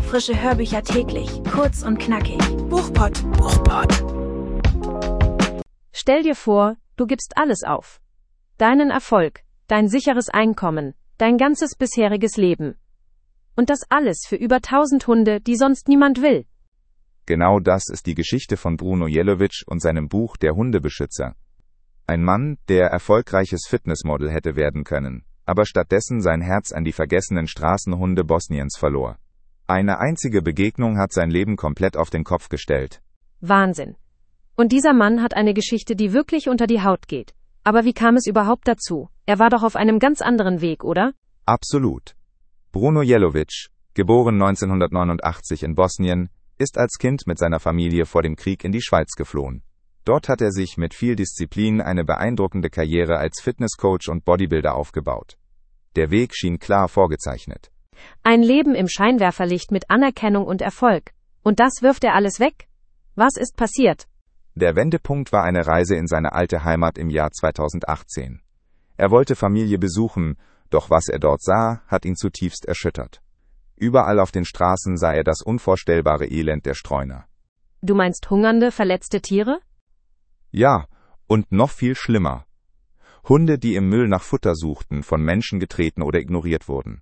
Frische Hörbücher täglich, kurz und knackig. Buchpott. Stell dir vor, du gibst alles auf. Deinen Erfolg, dein sicheres Einkommen, dein ganzes bisheriges Leben. Und das alles für über 1000 Hunde, die sonst niemand will. Genau das ist die Geschichte von Bruno Jelovic und seinem Buch Der Hundebeschützer. Ein Mann, der erfolgreiches Fitnessmodel hätte werden können, aber stattdessen sein Herz an die vergessenen Straßenhunde Bosniens verlor. Eine einzige Begegnung hat sein Leben komplett auf den Kopf gestellt. Wahnsinn. Und dieser Mann hat eine Geschichte, die wirklich unter die Haut geht. Aber wie kam es überhaupt dazu? Er war doch auf einem ganz anderen Weg, oder? Absolut. Bruno Jelovic, geboren 1989 in Bosnien, ist als Kind mit seiner Familie vor dem Krieg in die Schweiz geflohen. Dort hat er sich mit viel Disziplin eine beeindruckende Karriere als Fitnesscoach und Bodybuilder aufgebaut. Der Weg schien klar vorgezeichnet. Ein Leben im Scheinwerferlicht mit Anerkennung und Erfolg. Und das wirft er alles weg? Was ist passiert? Der Wendepunkt war eine Reise in seine alte Heimat im Jahr 2018. Er wollte Familie besuchen, doch was er dort sah, hat ihn zutiefst erschüttert. Überall auf den Straßen sah er das unvorstellbare Elend der Streuner. Du meinst hungernde, verletzte Tiere? Ja, und noch viel schlimmer. Hunde, die im Müll nach Futter suchten, von Menschen getreten oder ignoriert wurden.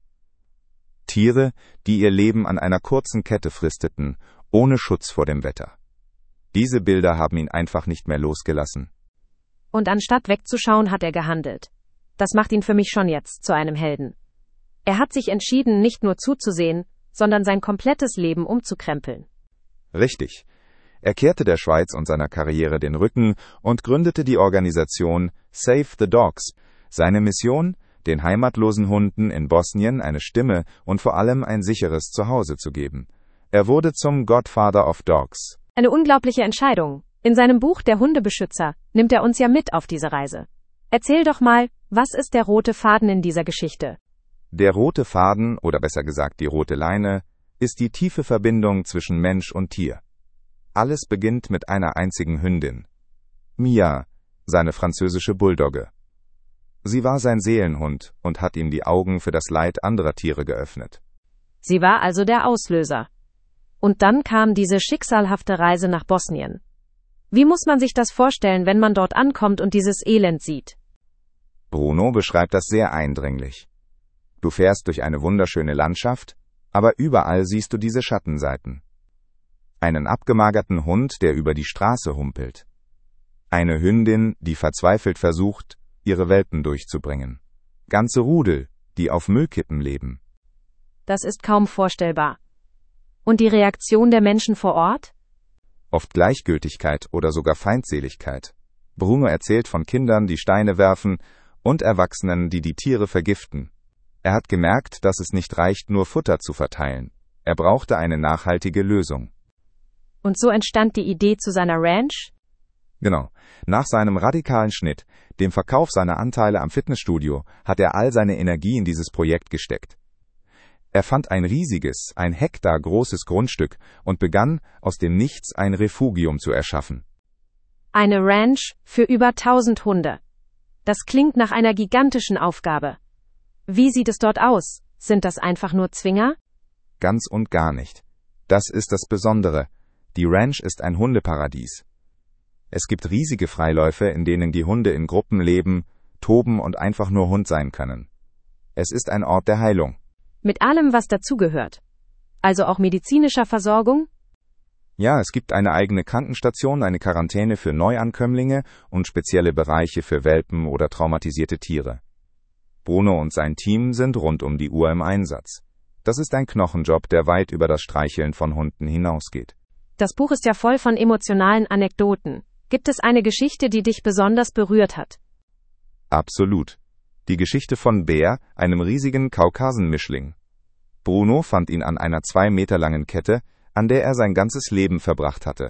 Tiere, die ihr Leben an einer kurzen Kette fristeten, ohne Schutz vor dem Wetter. Diese Bilder haben ihn einfach nicht mehr losgelassen. Und anstatt wegzuschauen, hat er gehandelt. Das macht ihn für mich schon jetzt zu einem Helden. Er hat sich entschieden, nicht nur zuzusehen, sondern sein komplettes Leben umzukrempeln. Richtig. Er kehrte der Schweiz und seiner Karriere den Rücken und gründete die Organisation Save the Dogs. Seine Mission? Den heimatlosen Hunden in Bosnien eine Stimme und vor allem ein sicheres Zuhause zu geben. Er wurde zum Godfather of Dogs. Eine unglaubliche Entscheidung. In seinem Buch Der Hundebeschützer nimmt er uns ja mit auf diese Reise. Erzähl doch mal, was ist der rote Faden in dieser Geschichte? Der rote Faden, oder besser gesagt die rote Leine, ist die tiefe Verbindung zwischen Mensch und Tier. Alles beginnt mit einer einzigen Hündin. Mia, seine französische Bulldogge. Sie war sein Seelenhund und hat ihm die Augen für das Leid anderer Tiere geöffnet. Sie war also der Auslöser. Und dann kam diese schicksalhafte Reise nach Bosnien. Wie muss man sich das vorstellen, wenn man dort ankommt und dieses Elend sieht? Bruno beschreibt das sehr eindringlich. Du fährst durch eine wunderschöne Landschaft, aber überall siehst du diese Schattenseiten. Einen abgemagerten Hund, der über die Straße humpelt. Eine Hündin, die verzweifelt versucht, ihre Welpen durchzubringen. Ganze Rudel, die auf Müllkippen leben. Das ist kaum vorstellbar. Und die Reaktion der Menschen vor Ort? Oft Gleichgültigkeit oder sogar Feindseligkeit. Bruno erzählt von Kindern, die Steine werfen, und Erwachsenen, die die Tiere vergiften. Er hat gemerkt, dass es nicht reicht, nur Futter zu verteilen. Er brauchte eine nachhaltige Lösung. Und so entstand die Idee zu seiner Ranch? Genau. Nach seinem radikalen Schnitt, dem Verkauf seiner Anteile am Fitnessstudio, hat er all seine Energie in dieses Projekt gesteckt. Er fand ein riesiges, 1 Hektar großes Grundstück und begann, aus dem Nichts ein Refugium zu erschaffen. Eine Ranch für über 1000 Hunde. Das klingt nach einer gigantischen Aufgabe. Wie sieht es dort aus? Sind das einfach nur Zwinger? Ganz und gar nicht. Das ist das Besondere. Die Ranch ist ein Hundeparadies. Es gibt riesige Freiläufe, in denen die Hunde in Gruppen leben, toben und einfach nur Hund sein können. Es ist ein Ort der Heilung. Mit allem, was dazugehört. Also auch medizinischer Versorgung? Ja, es gibt eine eigene Krankenstation, eine Quarantäne für Neuankömmlinge und spezielle Bereiche für Welpen oder traumatisierte Tiere. Bruno und sein Team sind rund um die Uhr im Einsatz. Das ist ein Knochenjob, der weit über das Streicheln von Hunden hinausgeht. Das Buch ist ja voll von emotionalen Anekdoten. Gibt es eine Geschichte, die dich besonders berührt hat? Absolut. Die Geschichte von Bär, einem riesigen Kaukasenmischling. Bruno fand ihn an einer 2 Meter langen Kette, an der er sein ganzes Leben verbracht hatte.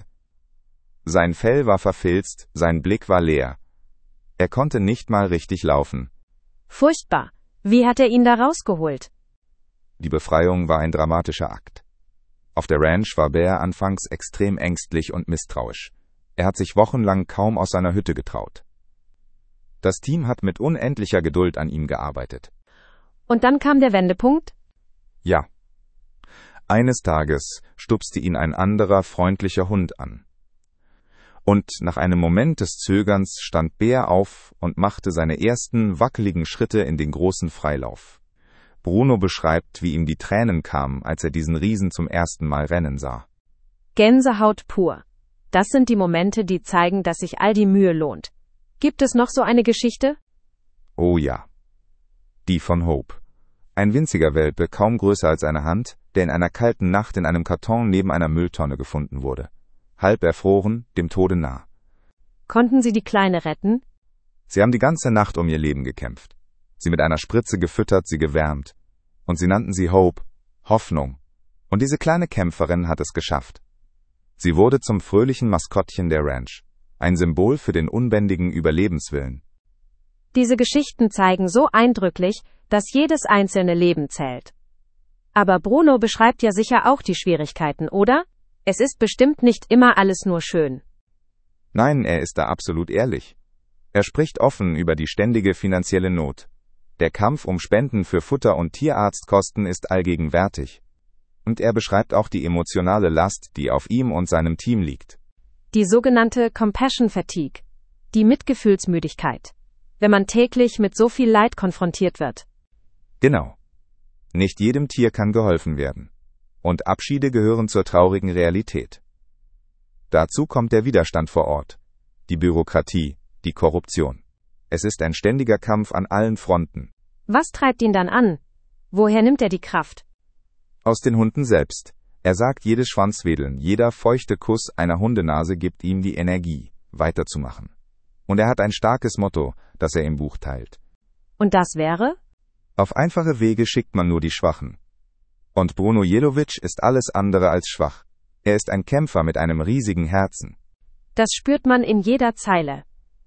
Sein Fell war verfilzt, sein Blick war leer. Er konnte nicht mal richtig laufen. Furchtbar. Wie hat er ihn da rausgeholt? Die Befreiung war ein dramatischer Akt. Auf der Ranch war Bär anfangs extrem ängstlich und misstrauisch. Er hat sich wochenlang kaum aus seiner Hütte getraut. Das Team hat mit unendlicher Geduld an ihm gearbeitet. Und dann kam der Wendepunkt? Ja. Eines Tages stupste ihn ein anderer, freundlicher Hund an. Und nach einem Moment des Zögerns stand Bär auf und machte seine ersten wackeligen Schritte in den großen Freilauf. Bruno beschreibt, wie ihm die Tränen kamen, als er diesen Riesen zum ersten Mal rennen sah. Gänsehaut pur. Das sind die Momente, die zeigen, dass sich all die Mühe lohnt. Gibt es noch so eine Geschichte? Oh ja. Die von Hope. Ein winziger Welpe, kaum größer als eine Hand, der in einer kalten Nacht in einem Karton neben einer Mülltonne gefunden wurde. Halb erfroren, dem Tode nah. Konnten Sie die Kleine retten? Sie haben die ganze Nacht um ihr Leben gekämpft. Sie mit einer Spritze gefüttert, sie gewärmt. Und sie nannten sie Hope, Hoffnung. Und diese kleine Kämpferin hat es geschafft. Sie wurde zum fröhlichen Maskottchen der Ranch. Ein Symbol für den unbändigen Überlebenswillen. Diese Geschichten zeigen so eindrücklich, dass jedes einzelne Leben zählt. Aber Bruno beschreibt ja sicher auch die Schwierigkeiten, oder? Es ist bestimmt nicht immer alles nur schön. Nein, er ist da absolut ehrlich. Er spricht offen über die ständige finanzielle Not. Der Kampf um Spenden für Futter- und Tierarztkosten ist allgegenwärtig. Und er beschreibt auch die emotionale Last, die auf ihm und seinem Team liegt. Die sogenannte Compassion Fatigue. Die Mitgefühlsmüdigkeit. Wenn man täglich mit so viel Leid konfrontiert wird. Genau. Nicht jedem Tier kann geholfen werden. Und Abschiede gehören zur traurigen Realität. Dazu kommt der Widerstand vor Ort, die Bürokratie, die Korruption. Es ist ein ständiger Kampf an allen Fronten. Was treibt ihn dann an? Woher nimmt er die Kraft? Aus den Hunden selbst. Er sagt, jedes Schwanzwedeln, jeder feuchte Kuss einer Hundenase gibt ihm die Energie, weiterzumachen. Und er hat ein starkes Motto, das er im Buch teilt. Und das wäre? Auf einfache Wege schickt man nur die Schwachen. Und Bruno Jelovic ist alles andere als schwach. Er ist ein Kämpfer mit einem riesigen Herzen. Das spürt man in jeder Zeile.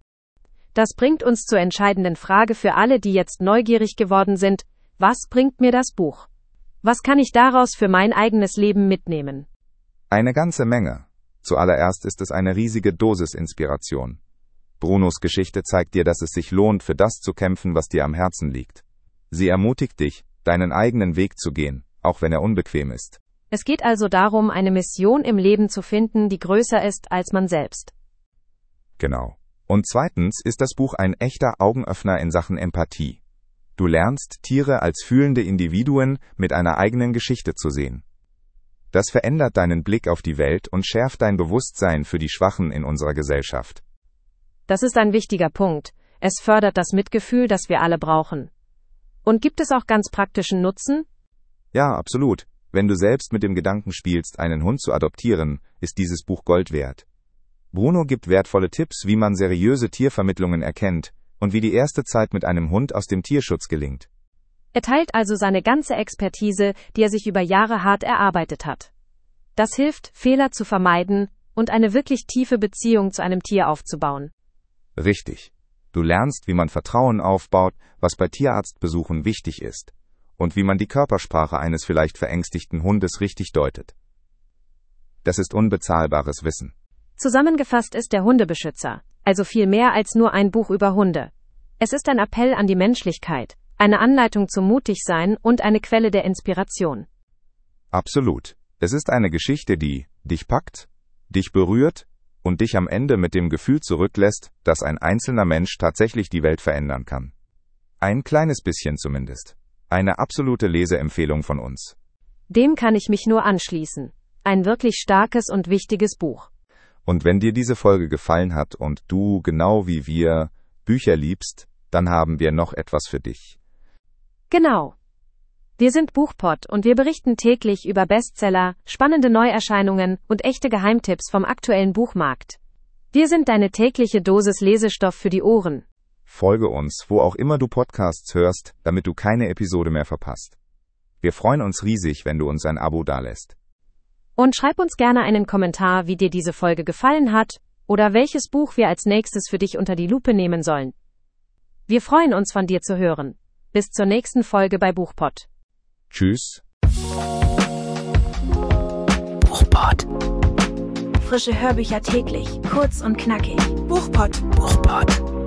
Das bringt uns zur entscheidenden Frage für alle, die jetzt neugierig geworden sind. Was bringt mir das Buch? Was kann ich daraus für mein eigenes Leben mitnehmen? Eine ganze Menge. Zuallererst ist es eine riesige Dosis Inspiration. Brunos Geschichte zeigt dir, dass es sich lohnt, für das zu kämpfen, was dir am Herzen liegt. Sie ermutigt dich, deinen eigenen Weg zu gehen, auch wenn er unbequem ist. Es geht also darum, eine Mission im Leben zu finden, die größer ist als man selbst. Genau. Und zweitens ist das Buch ein echter Augenöffner in Sachen Empathie. Du lernst, Tiere als fühlende Individuen mit einer eigenen Geschichte zu sehen. Das verändert deinen Blick auf die Welt und schärft dein Bewusstsein für die Schwachen in unserer Gesellschaft. Das ist ein wichtiger Punkt. Es fördert das Mitgefühl, das wir alle brauchen. Und gibt es auch ganz praktischen Nutzen? Ja, absolut. Wenn du selbst mit dem Gedanken spielst, einen Hund zu adoptieren, ist dieses Buch Gold wert. Bruno gibt wertvolle Tipps, wie man seriöse Tiervermittlungen erkennt und wie die erste Zeit mit einem Hund aus dem Tierschutz gelingt. Er teilt also seine ganze Expertise, die er sich über Jahre hart erarbeitet hat. Das hilft, Fehler zu vermeiden und eine wirklich tiefe Beziehung zu einem Tier aufzubauen. Richtig. Du lernst, wie man Vertrauen aufbaut, was bei Tierarztbesuchen wichtig ist, und wie man die Körpersprache eines vielleicht verängstigten Hundes richtig deutet. Das ist unbezahlbares Wissen. Zusammengefasst ist der Hundebeschützer also viel mehr als nur ein Buch über Hunde. Es ist ein Appell an die Menschlichkeit, eine Anleitung zum Mutigsein und eine Quelle der Inspiration. Absolut. Es ist eine Geschichte, die dich packt, dich berührt und dich am Ende mit dem Gefühl zurücklässt, dass ein einzelner Mensch tatsächlich die Welt verändern kann. Ein kleines bisschen zumindest. Eine absolute Leseempfehlung von uns. Dem kann ich mich nur anschließen. Ein wirklich starkes und wichtiges Buch. Und wenn dir diese Folge gefallen hat und du, genau wie wir, Bücher liebst, dann haben wir noch etwas für dich. Genau. Wir sind Buchpod und wir berichten täglich über Bestseller, spannende Neuerscheinungen und echte Geheimtipps vom aktuellen Buchmarkt. Wir sind deine tägliche Dosis Lesestoff für die Ohren. Folge uns, wo auch immer du Podcasts hörst, damit du keine Episode mehr verpasst. Wir freuen uns riesig, wenn du uns ein Abo dalässt. Und schreib uns gerne einen Kommentar, wie dir diese Folge gefallen hat oder welches Buch wir als nächstes für dich unter die Lupe nehmen sollen. Wir freuen uns, von dir zu hören. Bis zur nächsten Folge bei Buchpod. Tschüss. Buchpod. Frische Hörbücher täglich, kurz und knackig. Buchpod.